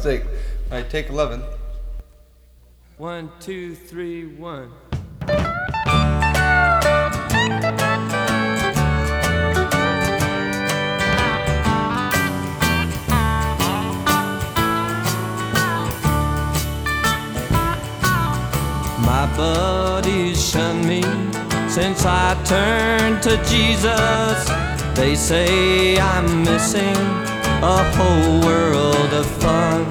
mistake. All right, take 11. 1, 2, 3, 1. My buddies shun me since I turned to Jesus. They say I'm missing a whole world of fun.